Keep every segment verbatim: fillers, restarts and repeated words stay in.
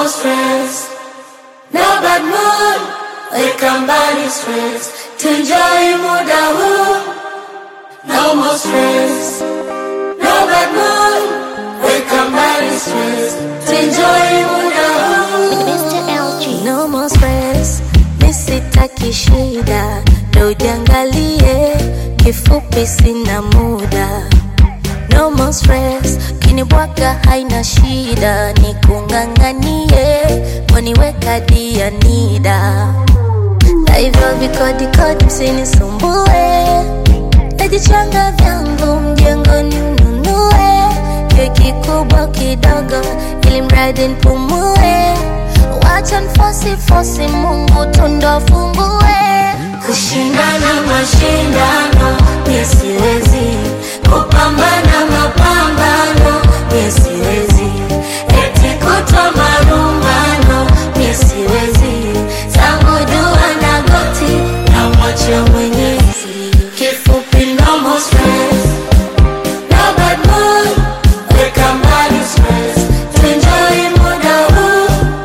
stress, no bad mood. Weka mbali stress, tuenjoy muda huu. No more stress, no bad mood. Weka mbali stress, tuenjoy muda huu. mister L G. No more stress, nisitaki shida, ndo jiangalie, kifupi sina muda. No more stress, kinibwaka haina shida, nikunganganie, waniweka dia nida. Na hivyo vikodi kodi msinisumbue, najichanga vyangu mjengoni mnunue, keki kubwa kidogo ili mradi nipumue. Wacha nfosi fosi Mungu tundo fungue. Kushindana mashindano, mie siwezi. Kupambana mapambano, mie siwezi. Eti kutwa marumbano, mie siwezi. Tangu dua na goti, na mwacha Mwenyezi. Kifupi no more stress, no bad mood. Weka mbali stress, tuenjoy muda huu.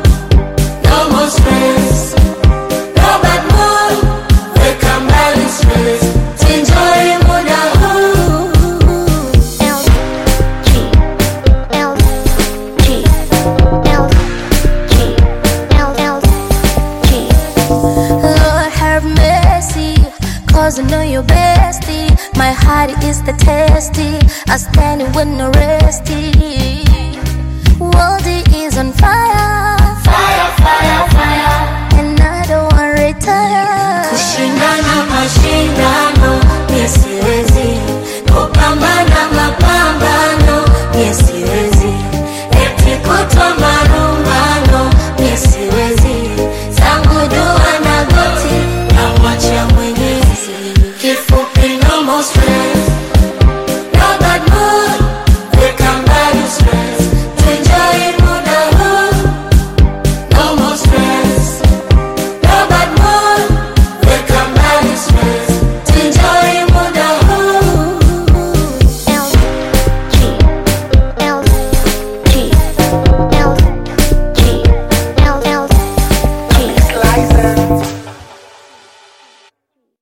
No more stress, no bad mood. Weka mbali stress, tuenjoy muda huu. L G L G L G L L G. Lord have mercy, cause I know you're bestie. My heart is the testy, I stand it with no resty. World is on fire, Fire, fire, fire. and I don't wanna retire. Kushindana mashindano, mie siwezi. Kupambana mapambano, mie siwezi. Eti kutwa marumbano, mie siwezi. Tangu dua na goti, na mwacha Mwenyezi. Kifupi no more stress.